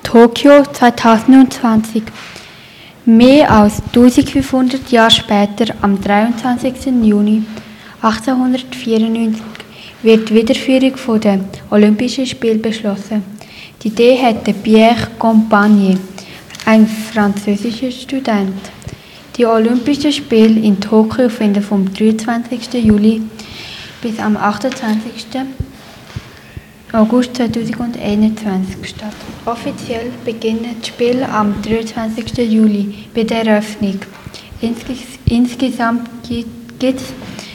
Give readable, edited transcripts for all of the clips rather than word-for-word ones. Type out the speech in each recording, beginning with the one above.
Tokio 2020. Mehr als 1500 Jahre später, am 23. Juni 1894, wird die Wiederführung der Olympischen Spiele beschlossen. Die Idee hatte Pierre Compagnie, ein französischer Student. Die Olympischen Spiele in Tokio finden vom 23. Juli bis am 28. August 2021 statt. Offiziell beginnen die Spiele am 23. Juli bei der Eröffnung. Insgesamt gibt es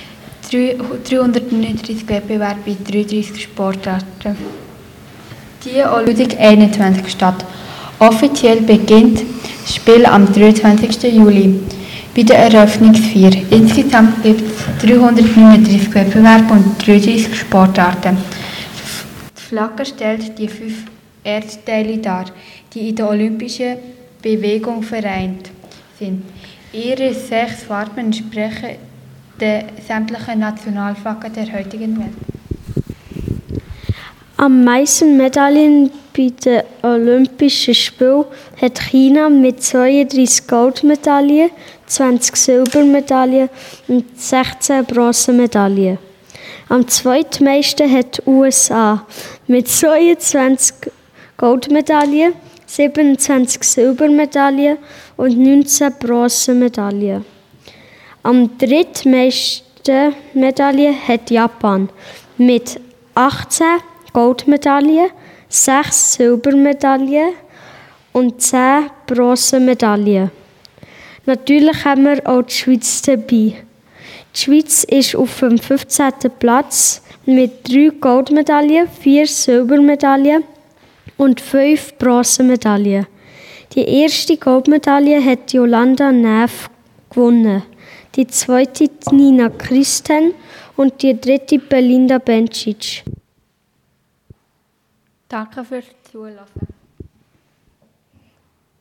339 Wettbewerbe bei 33 Sportarten. Die Olympischen 2021 statt. Offiziell beginnt das Spiel am 23. Juli bei der Eröffnungsfeier. Insgesamt gibt es 339 Wettbewerbe und 33 Sportarten. Die Flagge stellt die 5 Erdteile dar, die in der olympischen Bewegung vereint sind. Ihre 6 Farben entsprechen den sämtlichen Nationalflaggen der heutigen Welt. Am meisten Medaillen bei den Olympischen Spielen hat China mit 32 Goldmedaillen, 20 Silbermedaillen und 16 Bronzemedaillen. Am zweitmeisten hat die USA mit 22 Goldmedaillen, 27 Silbermedaillen und 19 Bronzemedaillen. Am drittmeisten Medaillen hat Japan mit 18 Goldmedaillen, 6 Silbermedaillen und 10 Bronzemedaillen. Natürlich haben wir auch die Schweiz dabei. Die Schweiz ist auf dem 15. Platz mit 3 Goldmedaillen, 4 Silbermedaillen und 5 Bronzemedaillen. Die erste Goldmedaille hat Jolanda Neff gewonnen, die zweite Nina Christen und die dritte Belinda Bencic. Danke fürs Zuhören.